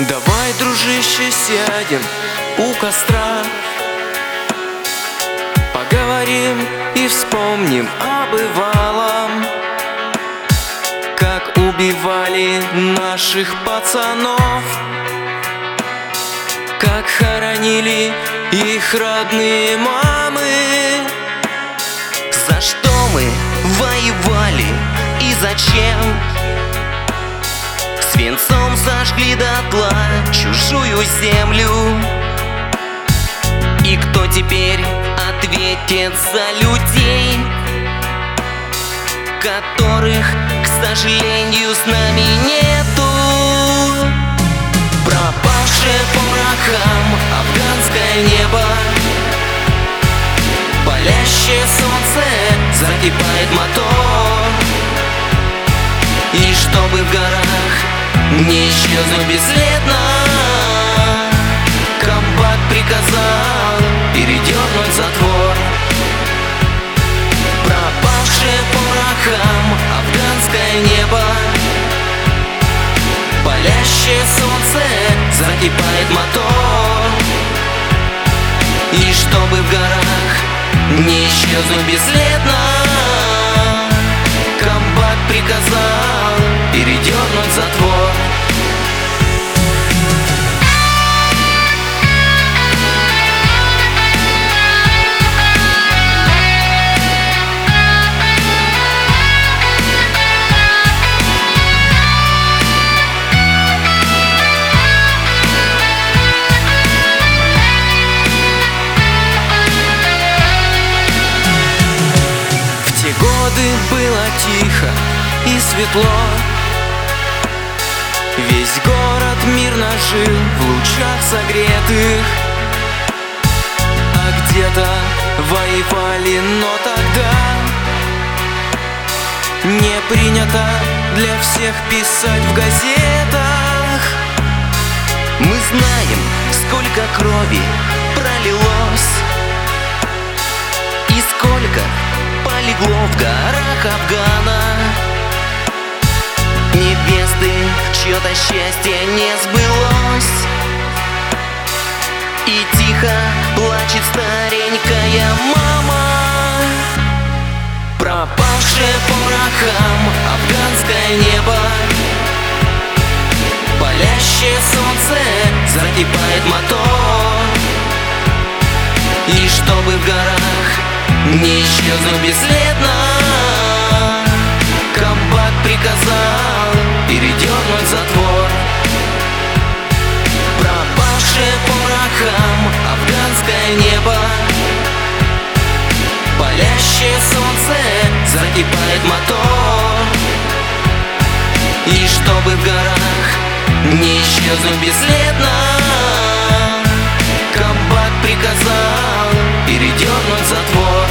Давай, дружище, сядем у костра, поговорим и вспомним о бывалом, как убивали наших пацанов, как хоронили их родные мамы. За что мы воевали и зачем? Свинцом сожгли дотла чужую землю. И кто теперь ответит за людей, которых, к сожалению, с нами нету? Пропавшее по мракам афганское небо, палящее солнце, закипает мотор. И чтобы в горах не исчезнуть бесследно, комбат приказал передернуть затвор. Пропавшее по мракам афганское небо, палящее солнце, закипает мотор. И чтобы в горах не исчезнуть бесследно, комбат приказал передернуть затвор. Было тихо и светло, весь город мирно жил в лучах согретых. А где-то воевали, но тогда не принято для всех писать в газетах. Мы знаем, сколько крови пролилось и сколько полегло в горах Афгана. Невесты, чье-то счастье не сбылось, и тихо плачет старенькая мама. Пропавшее по мракам афганское небо, палящее солнце, закипает мотор. И чтобы в горах не исчезнуть бесследно, комбат приказал передернуть затвор. Пропавшее по мракам афганское небо, палящее солнце, закипает мотор. И чтобы в горах не исчезнуть бесследно, комбат приказал передернуть затвор.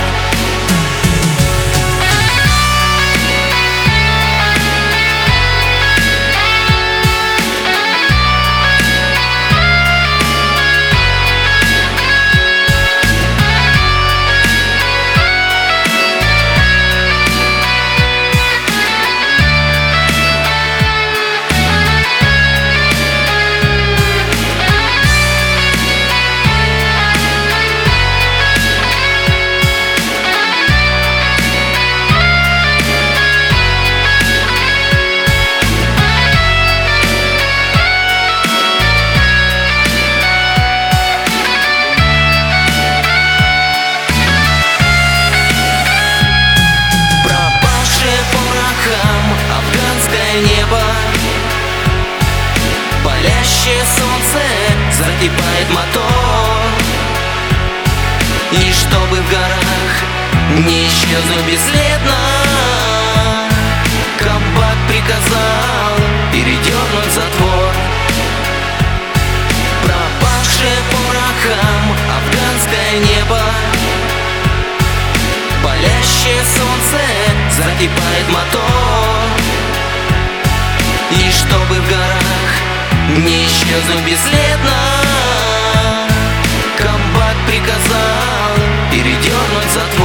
Небо, палящее солнце, закипает мотор. И чтобы в горах не исчезнуть бесследно, комбат приказал передернуть затвор. Пропавшее по мракам афганское небо, палящее солнце, закипает мотор. И чтобы в горах не исчезнуть бесследно, комбат приказал передернуть затвор.